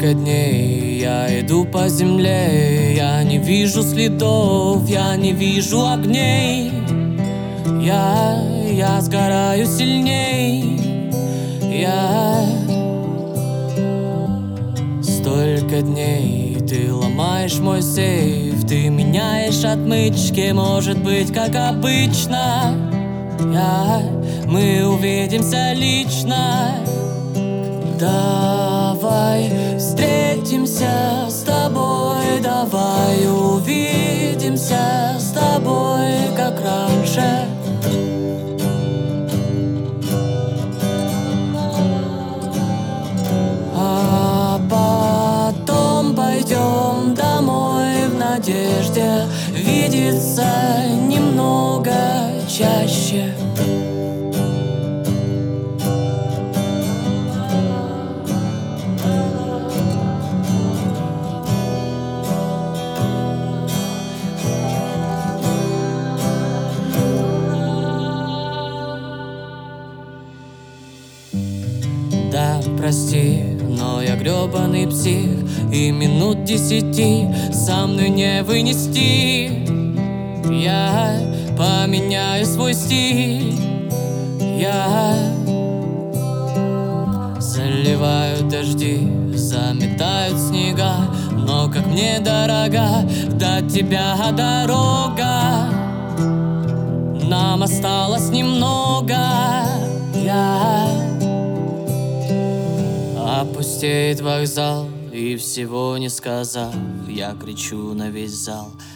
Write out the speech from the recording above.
Столько дней я иду по земле, я не вижу следов, я не вижу огней. Я сгораю сильней. Столько дней ты ломаешь мой сейф, ты меняешь отмычки, может быть, как обычно. Мы увидимся лично. Давай встретимся с тобой, давай увидимся с тобой, как раньше. А потом пойдем домой в надежде видеться немного чаще. Да, прости, но я грёбаный псих, и минут 10 со мной не вынести. Я поменяю свой стиль. Я заливаю дожди, заметают снега, но как мне дорога до тебя дорога. Нам осталось немного. Опустеет вокзал, и всего не сказав, я кричу на весь зал: